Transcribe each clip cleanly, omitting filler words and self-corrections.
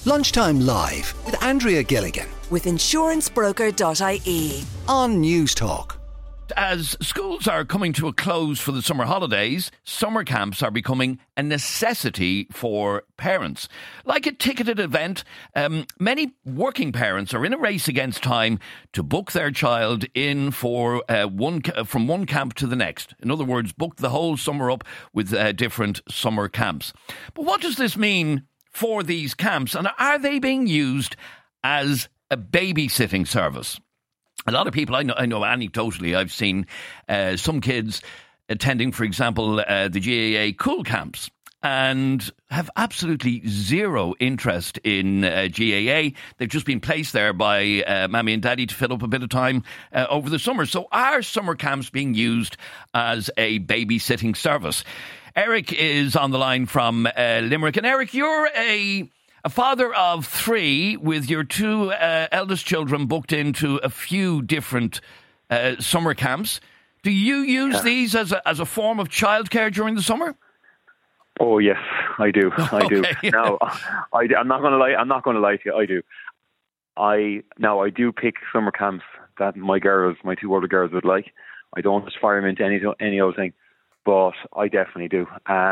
Lunchtime Live with Andrea Gilligan with insurancebroker.ie on News Talk. As schools are coming to a close for the summer holidays, summer camps are becoming a necessity for parents. Like a ticketed event, many working parents are in a race against time to book their child in for from one camp to the next. In other words, book the whole summer up with different summer camps. But what does this mean for these camps, and are they being used as a babysitting service? A lot of people, I know anecdotally, I've seen some kids attending, for example, the GAA Cool Camps and have absolutely zero interest in GAA. They've just been placed there by Mammy and Daddy to fill up a bit of time over the summer. So are summer camps being used as a babysitting service? Eric is on the line from Limerick. And Eric, you're a father of three with your two eldest children booked into a few different summer camps. Do you use these as a form of childcare during the summer? Oh yes, I do. I do. Now, I'm not going to lie. I'm not going to lie to you. I do. I do pick summer camps that my two older girls would like. I don't just fire them into any other thing, but I definitely do.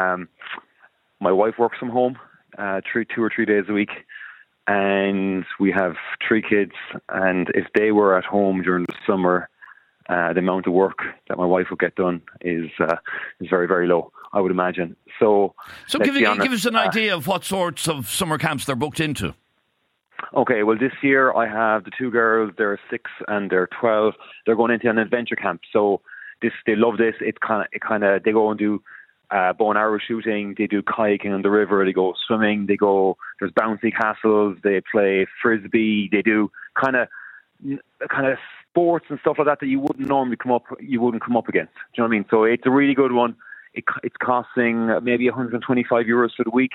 My wife works from home. 2 or 3 days a week, and we have 3 kids, and if they were at home during the summer, the amount of work that my wife would get done is very, very low, I would imagine. So give us an idea of what sorts of summer camps they're booked into. Okay, well, this year I have the 2 girls, they're 6 and they're 12. They're going into an adventure camp, so they love this. They go and do bow and arrow shooting, they do kayaking on the river, they go swimming, there's bouncy castles, they play frisbee, they do kind of sports and stuff like that you wouldn't normally come up against. Do you know what I mean? So it's a really good one. It's costing maybe €125 for the week.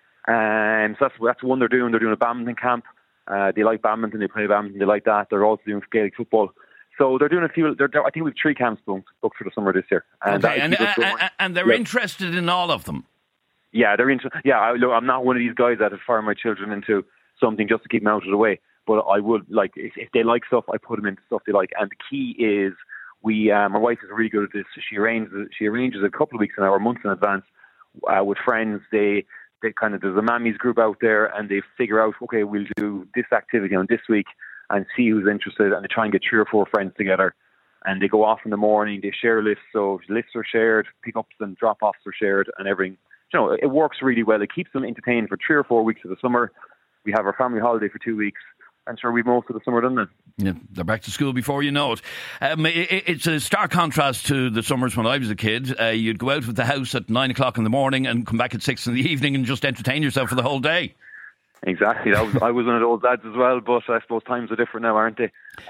And so that's one they're doing. They're doing a badminton camp. They like badminton, they play badminton, they like that. They're also doing Gaelic football. So they're doing a few. I think we have 3 camps booked for the summer this year, and they're interested in all of them. Yeah, they're into. Yeah, I'm not one of these guys that would fire my children into something just to keep them out of the way. But I would like if they like stuff, I put them into stuff they like. And the key is my wife is really good at this. She arranges a couple of weeks or months in advance with friends. There's a mammies group out there, and they figure out, okay, we'll do this activity on this week, and see who's interested, and they try and get 3 or 4 friends together, and they go off in the morning, they share lifts, so lifts are shared, pick-ups and drop-offs are shared, and everything. It works really well. It keeps them entertained for 3 or 4 weeks of the summer. We have our family holiday for 2 weeks, and sure, we've most of the summer done then. Yeah, they're back to school before you know it. It's a stark contrast to the summers when I was a kid. You'd go out of the house at 9 o'clock in the morning and come back at 6 in the evening and just entertain yourself for the whole day. Exactly. I was one of those lads as well, but I suppose times are different now, aren't they?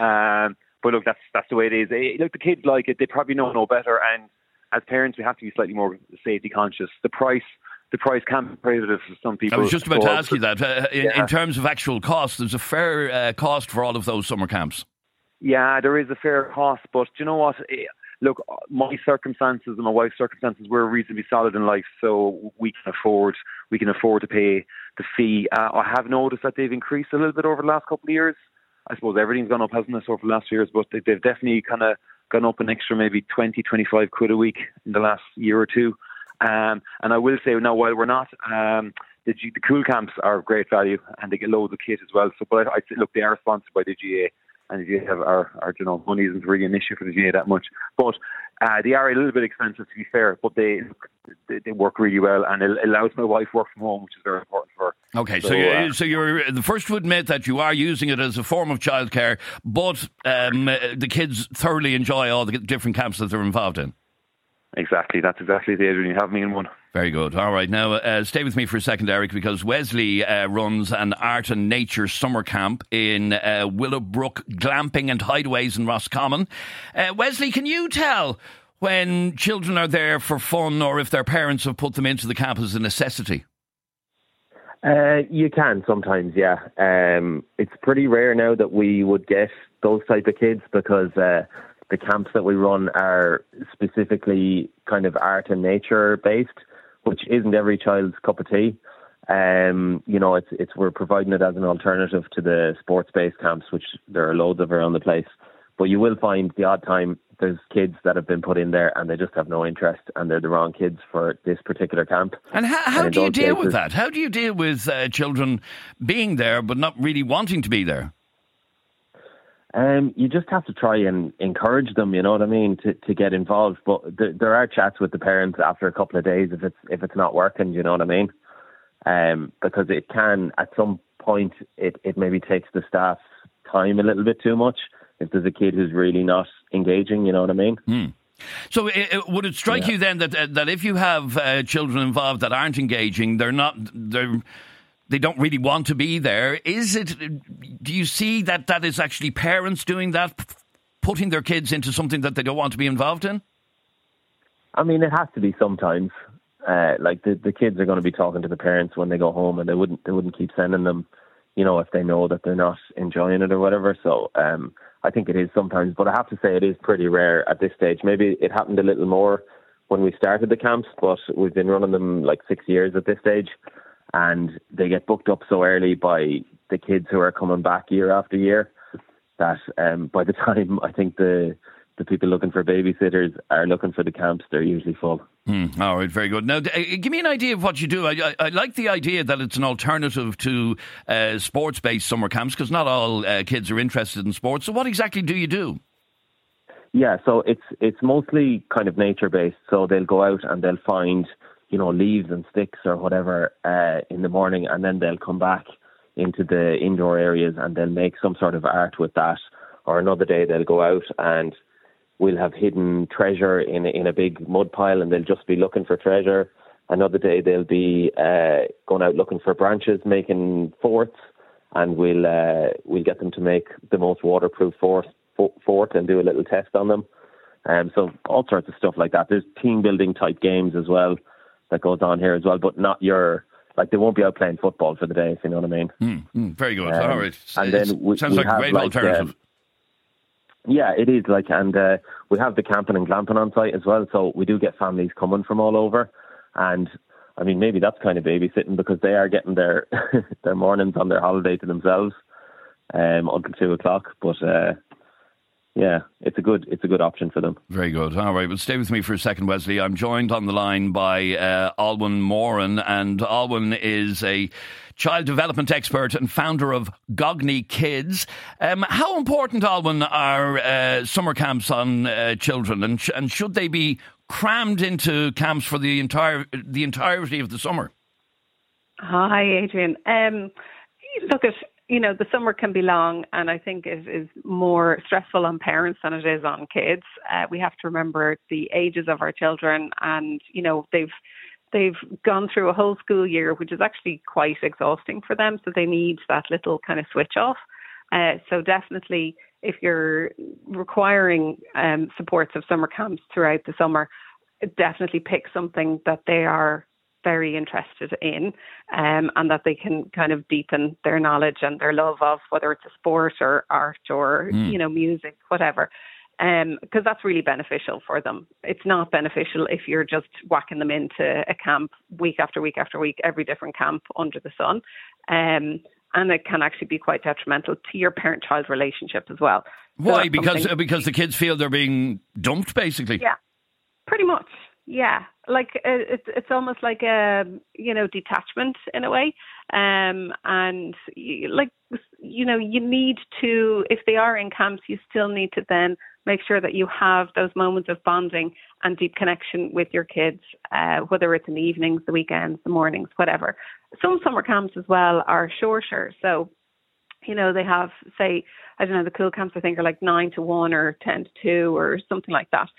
But look, that's the way it is. Look, the kids like it. They probably know no better, and as parents, we have to be slightly more safety conscious. The price can be prohibitive for some people. I was just about to ask you that. In terms of actual cost, there's a fair cost for all of those summer camps. Yeah, there is a fair cost, but do you know what? Look, my circumstances and my wife's circumstances, we're reasonably solid in life, so we can afford to pay the fee. I have noticed that they've increased a little bit over the last couple of years. I suppose everything's gone up, hasn't it, over the last few years, but they've definitely kind of gone up an extra maybe 20, 25 quid a week in the last year or two. And I will say now, while we're not, the cool camps are of great value, and they get loads of kit as well. So, but I look, they are sponsored by the GA. And if you have our money isn't really an issue for the GA that much. But they are a little bit expensive, to be fair, but they work really well, and it allows my wife work from home, which is very important for her. Okay, so you're the first to admit that you are using it as a form of childcare, but the kids thoroughly enjoy all the different camps that they're involved in. Exactly, that's exactly the age when you have me in one. Very good. All right, now stay with me for a second, Eric, because Wesley runs an art and nature summer camp in Willowbrook Glamping and Hideaways in Roscommon. Wesley, can you tell when children are there for fun or if their parents have put them into the camp as a necessity? You can sometimes, yeah. It's pretty rare now that we would get those type of kids because the camps that we run are specifically kind of art and nature based, which isn't every child's cup of tea. We're providing it as an alternative to the sports-based camps, which there are loads of around the place. But you will find the odd time there's kids that have been put in there and they just have no interest and they're the wrong kids for this particular camp. And how do you deal with that? How do you deal with children being there but not really wanting to be there? You just have to try and encourage them, you know what I mean, to get involved. But there are chats with the parents after a couple of days if it's not working, you know what I mean? Because it can, at some point, it maybe takes the staff's time a little bit too much if there's a kid who's really not engaging, you know what I mean? Mm. So would it strike you then that if you have children involved that aren't engaging, they don't really want to be there, do you see that is actually parents doing that, putting their kids into something that they don't want to be involved in? I mean, it has to be sometimes. Like the kids are going to be talking to the parents when they go home, and they wouldn't keep sending them, you know, if they know that they're not enjoying it or whatever. So I think it is sometimes, but I have to say it is pretty rare at this stage. Maybe it happened a little more when we started the camps, but we've been running them like 6 years at this stage, and they get booked up so early by the kids who are coming back year after year that by the time I think the people looking for babysitters are looking for the camps, they're usually full. All right, very good. Now, give me an idea of what you do. I like the idea that it's an alternative to sports-based summer camps, because not all kids are interested in sports. So what exactly do you do? Yeah, so it's mostly kind of nature-based. So they'll go out and they'll find, you know, leaves and sticks or whatever in the morning, and then they'll come back into the indoor areas and they'll make some sort of art with that. Or another day they'll go out and we'll have hidden treasure in a big mud pile and they'll just be looking for treasure. Another day they'll be going out looking for branches, making forts, and we'll get them to make the most waterproof fort and do a little test on them. So all sorts of stuff like that. There's team building type games as well that goes on here as well, but not they won't be out playing football for the day, if you know what I mean. Very good. All right. And then sounds like a great alternative. Yeah, it is. We have the camping and glamping on site as well, so we do get families coming from all over. And I mean, maybe that's kind of babysitting, because they are getting their their mornings on their holiday to themselves until 2:00. But yeah, it's a good option for them. Very good. All right, well, stay with me for a second, Wesley. I'm joined on the line by Alwyn Moran, and Alwyn is a child development expert and founder of Gogni Kids. How important, Alwyn, are summer camps on children, and should they be crammed into camps for the entirety of the summer? Hi, Adrian. Look, the summer can be long, and I think it is more stressful on parents than it is on kids. We have to remember the ages of our children, and they've gone through a whole school year, which is actually quite exhausting for them. So they need that little kind of switch off. So definitely, if you're requiring supports of summer camps throughout the summer, definitely pick something that they are very interested in, and that they can kind of deepen their knowledge and their love of, whether it's a sport or art or, music, whatever. Because that's really beneficial for them. It's not beneficial if you're just whacking them into a camp week after week after week, every different camp under the sun. And it can actually be quite detrimental to your parent-child relationship as well. Why? So because the kids feel they're being dumped, basically? Yeah, pretty much. Yeah, it's almost like a detachment in a way, and you need to, if they are in camps, you still need to then make sure that you have those moments of bonding and deep connection with your kids, whether it's in the evenings, the weekends, the mornings, whatever. Some summer camps as well are shorter, so they have, say, I don't know, the cool camps I think are like 9 to 1 or 10 to 2 or something like that.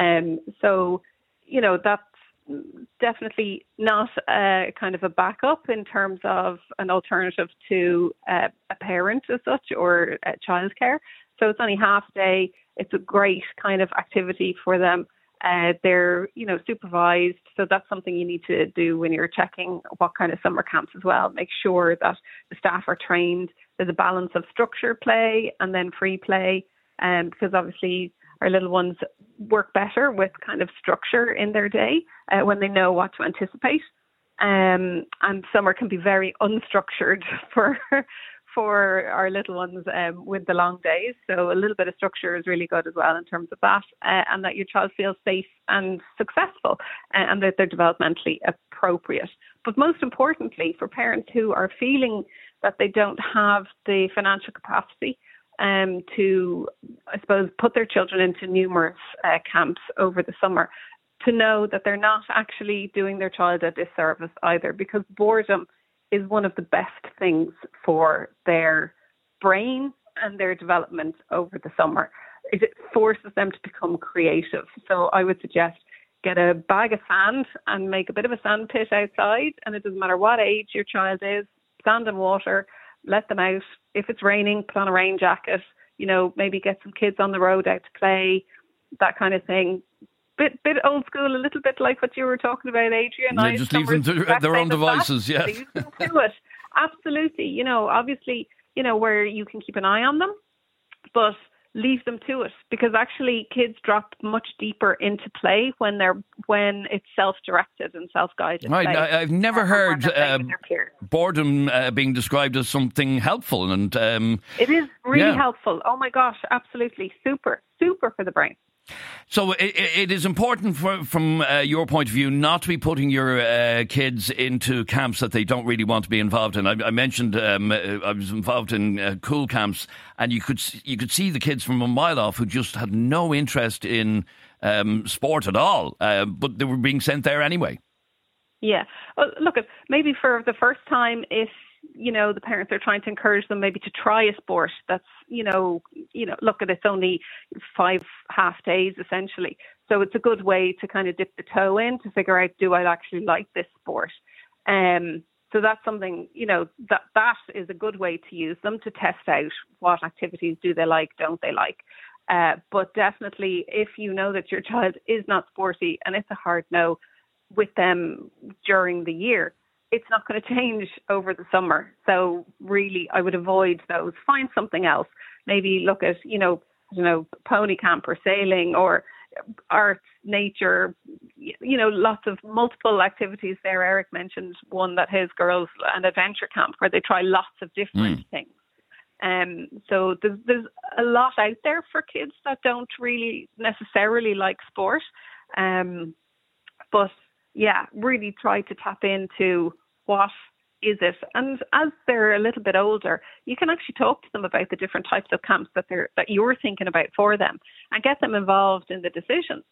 So that's definitely not a kind of a backup in terms of an alternative to a parent as such or childcare. So it's only half a day. It's a great kind of activity for them. They're, supervised. So that's something you need to do when you're checking what kind of summer camps as well. Make sure that the staff are trained. There's a balance of structure play and then free play. Because obviously our little ones work better with kind of structure in their day when they know what to anticipate. and summer can be very unstructured for our little ones with the long days. So a little bit of structure is really good as well in terms of that, and that your child feels safe and successful, and that they're developmentally appropriate. But most importantly, for parents who are feeling that they don't have the financial capacity to, I suppose, put their children into numerous camps over the summer, to know that they're not actually doing their child a disservice either, because boredom is one of the best things for their brain and their development over the summer. It forces them to become creative. So I would suggest get a bag of sand and make a bit of a sand pit outside, and it doesn't matter what age your child is, sand and water, let them out. If it's raining, put on a rain jacket, maybe get some kids on the road out to play, that kind of thing. Bit old school, a little bit like what you were talking about, Adrian. Yeah, just leave them to their own devices, yeah. Leave them to it. Absolutely. Obviously, where you can keep an eye on them, but leave them to it, because actually kids drop much deeper into play when it's self-directed and self-guided. Right. I've never heard boredom being described as something helpful, and it is really helpful. Oh my gosh, absolutely, super for the brain. So it is important from your point of view not to be putting your kids into camps that they don't really want to be involved in. I mentioned I was involved in cool camps, and you could see the kids from a mile off who just had no interest in sport at all, but they were being sent there anyway. Yeah. Well, look, maybe for the first time, if the parents are trying to encourage them maybe to try a sport that's, look, it's only 5 half days essentially. So it's a good way to kind of dip the toe in to figure out, do I actually like this sport? So that's something, that is a good way to use them to test out what activities do they like, don't they like. But definitely if you know that your child is not sporty and it's a hard no with them during the year, it's not going to change over the summer. So really, I would avoid those. Find something else. Maybe look at, pony camp or sailing or arts, nature, lots of multiple activities there. Eric mentioned one that his girls, an adventure camp where they try lots of different things. So there's a lot out there for kids that don't really necessarily like sport. But yeah, really try to tap into what is it. And as they're a little bit older, you can actually talk to them about the different types of camps that you're thinking about for them and get them involved in the decision.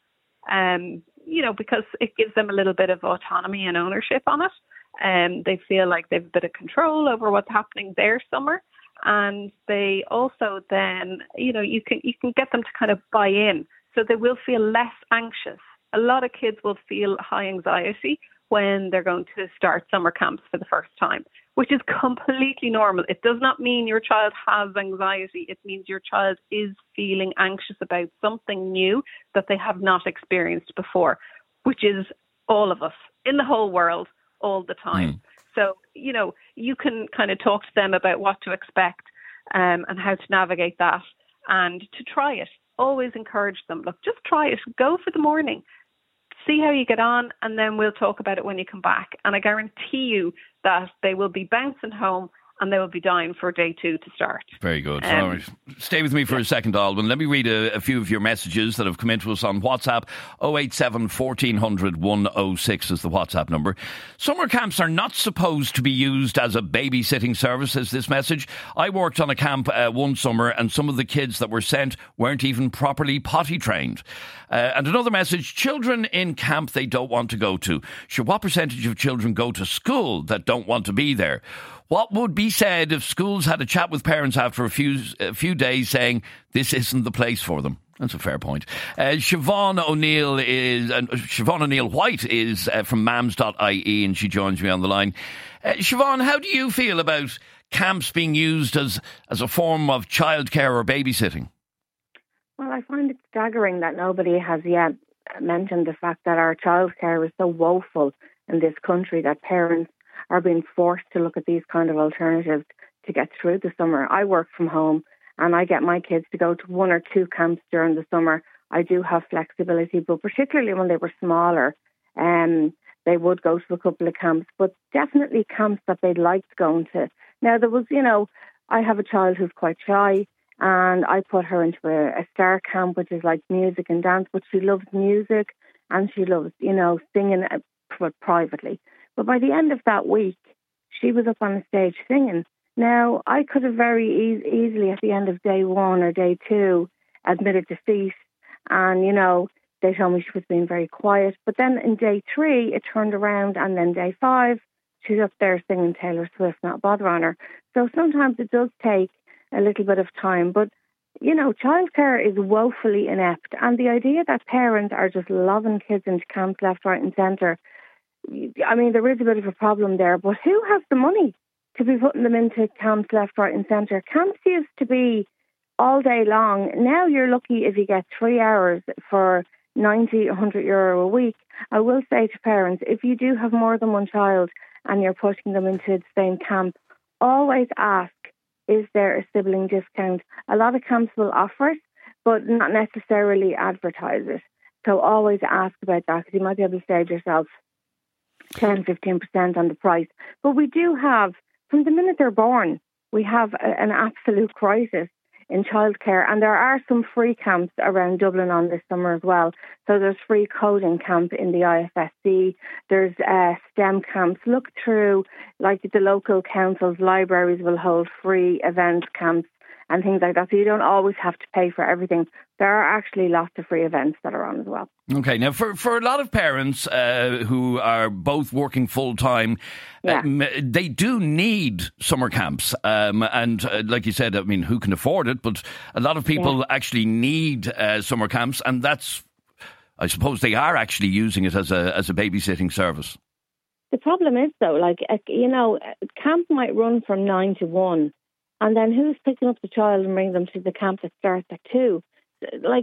Because it gives them a little bit of autonomy and ownership on it. They feel like they've a bit of control over what's happening their summer. And they also then, you can get them to kind of buy in, so they will feel less anxious. A lot of kids will feel high anxiety when they're going to start summer camps for the first time, which is completely normal. It does not mean your child has anxiety. It means your child is feeling anxious about something new that they have not experienced before, which is all of us in the whole world all the time. So, you can kind of talk to them about what to expect and how to navigate that and to try it. Always encourage them. Look, just try it. Go for the morning. See how you get on, and then we'll talk about it when you come back. And I guarantee you that they will be bouncing home and they will be dying for day 2 to start. Very good. All right. Stay with me for a second, Alban. Let me read a few of your messages that have come into us on WhatsApp. 087 1400 106 is the WhatsApp number. Summer camps are not supposed to be used as a babysitting service, is this message. I worked on a camp one summer, and some of the kids that were sent weren't even properly potty trained. And another message, children in camp they don't want to go to. Sure, what percentage of children go to school that don't want to be there? What would be said if schools had a chat with parents after a few days saying this isn't the place for them? That's a fair point. Siobhan O'Neill White is from mams.ie, and she joins me on the line. Siobhan, how do you feel about camps being used as a form of childcare or babysitting? Well, I find it staggering that nobody has yet mentioned the fact that our childcare is so woeful in this country that parents are being forced to look at these kind of alternatives to get through the summer. I work from home and I get my kids to go to 1 or 2 camps during the summer. I do have flexibility, but particularly when they were smaller, they they would go to a couple of camps, but definitely camps that they liked going to. Now, there was, I have a child who's quite shy, and I put her into a STAR camp, which is like music and dance, but she loves music and she loves, singing privately. But by the end of that week, she was up on the stage singing. Now, I could have very easily at the end of day 1 or day 2 admitted defeat, and, they told me she was being very quiet. But then in day 3, it turned around, and then day 5, she's up there singing Taylor Swift, not bother on her. So sometimes it does take a little bit of time. But, childcare is woefully inept. And the idea that parents are just loving kids into camps left, right and centre, I mean, there is a bit of a problem there. But who has the money to be putting them into camps left, right and centre? Camps used to be all day long. Now you're lucky if you get 3 hours for 90, 100 euro a week. I will say to parents, if you do have more than one child and you're putting them into the same camp, always ask, is there a sibling discount? A lot of camps will offer it, but not necessarily advertise it. So always ask about that, because you might be able to save yourself 10, 15% on the price. But we do have, from the minute they're born, we have an absolute crisis in childcare, and there are some free camps around Dublin on this summer as well. So there's free coding camp in the IFSC, there's STEM camps. Look through, like the local councils, libraries will hold free event camps and things like that. So you don't always have to pay for everything. There are actually lots of free events that are on as well. Okay, now for a lot of parents who are both working full-time, they do need summer camps. And like you said, I mean, who can afford it? But a lot of people actually need summer camps, and that's, I suppose they are actually using it as a babysitting service. The problem is, though, camp might run from 9 to 1, and then who's picking up the child and bringing them to the camp that starts at 2? The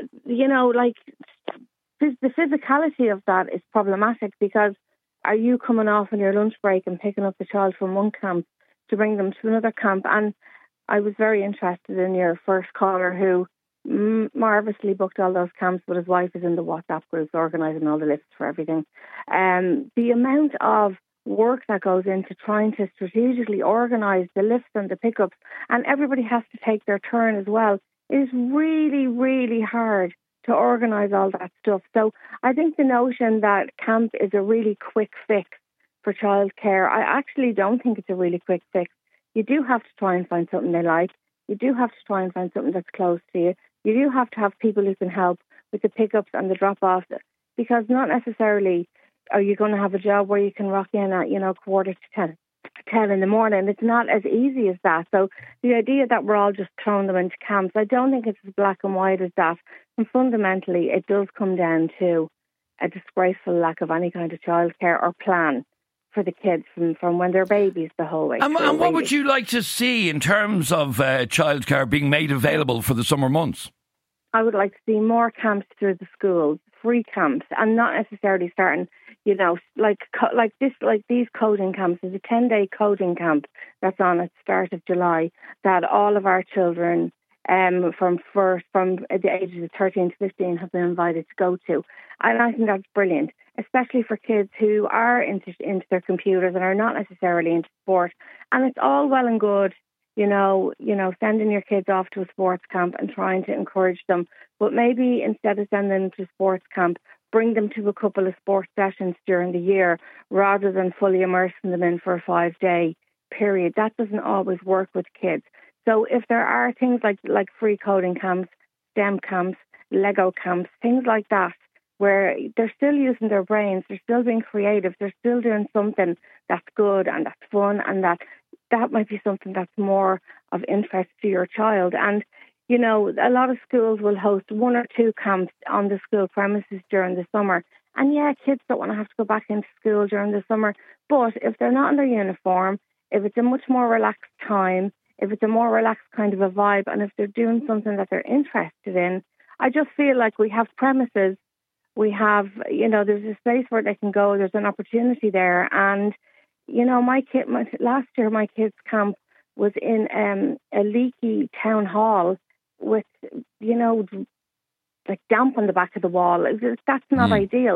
physicality of that is problematic, because are you coming off on your lunch break and picking up the child from one camp to bring them to another camp? And I was very interested in your first caller, who marvellously booked all those camps, but his wife is in the WhatsApp groups organising all the lists for everything. The amount of work that goes into trying to strategically organise the lifts and the pickups, and everybody has to take their turn as well, is really, really hard to organise all that stuff. So I think the notion that camp is a really quick fix for childcare, I actually don't think it's a really quick fix. You do have to try and find something they like. You do have to try and find something that's close to you. You do have to have people who can help with the pickups and the drop-offs, because not necessarily are you going to have a job where you can rock in at, 9:45 in the morning. It's not as easy as that. So the idea that we're all just throwing them into camps, I don't think it's as black and white as that. And fundamentally, it does come down to a disgraceful lack of any kind of childcare or plan for the kids from when they're babies the whole way. And what would you like to see in terms of childcare being made available for the summer months? I would like to see more camps through the schools, free camps, and not necessarily starting, these coding camps. There's a 10-day coding camp that's on at the start of July that all of our children from the ages of 13 to 15 have been invited to go to. And I think that's brilliant, especially for kids who are into their computers and are not necessarily into sport. And it's all well and good, sending your kids off to a sports camp and trying to encourage them. But maybe instead of sending them to sports camp, bring them to a couple of sports sessions during the year rather than fully immersing them in for a 5-day period. That doesn't always work with kids. So if there are things like free coding camps, STEM camps, Lego camps, things like that, where they're still using their brains, they're still being creative, they're still doing something that's good and that's fun, and that might be something that's more of interest to your child. And, a lot of schools will host 1 or 2 camps on the school premises during the summer. And kids don't want to have to go back into school during the summer. But if they're not in their uniform, if it's a much more relaxed time, if it's a more relaxed kind of a vibe, and if they're doing something that they're interested in, I just feel like we have premises, we have, there's a space where they can go, there's an opportunity there. And, last year my kids' camp was in a leaky town hall with, damp on the back of the wall. That's not ideal.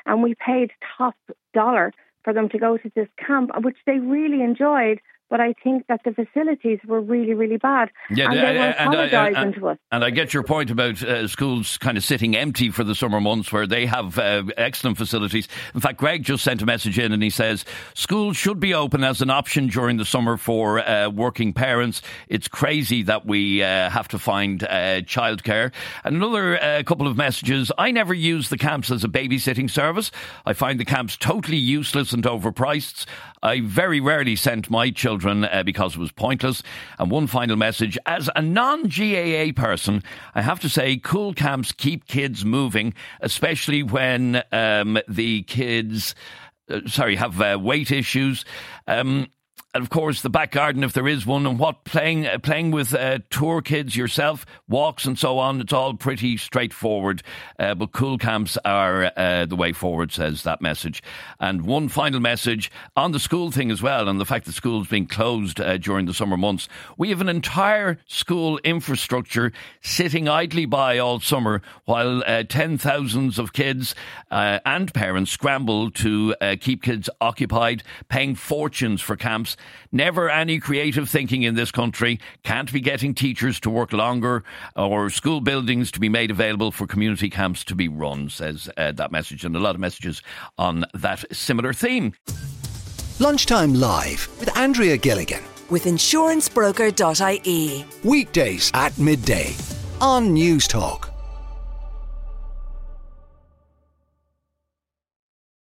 and we paid top dollar for them to go to this camp, which they really enjoyed. But I think that the facilities were really, really bad. Yeah, and they were apologising to us. And I get your point about schools kind of sitting empty for the summer months where they have excellent facilities. In fact, Greg just sent a message in and he says, schools should be open as an option during the summer for working parents. It's crazy that we have to find childcare. And another couple of messages. I never use the camps as a babysitting service. I find the camps totally useless and overpriced. I very rarely sent my children because it was pointless. And one final message. As a non-GAA person, I have to say cool camps keep kids moving, especially when the kids have weight issues. And of course, the back garden, if there is one, and playing with tour kids yourself, walks and so on, it's all pretty straightforward. But cool camps are the way forward, says that message. And one final message on the school thing as well, and the fact that school's being closed during the summer months. We have an entire school infrastructure sitting idly by all summer while 10,000s of kids and parents scramble to keep kids occupied, paying fortunes for camps. Never any creative thinking in this country. Can't be getting teachers to work longer or school buildings to be made available for community camps to be run, says that message, and a lot of messages on that similar theme. Lunchtime Live with Andrea Gilligan. With insurancebroker.ie. Weekdays at midday on News Talk.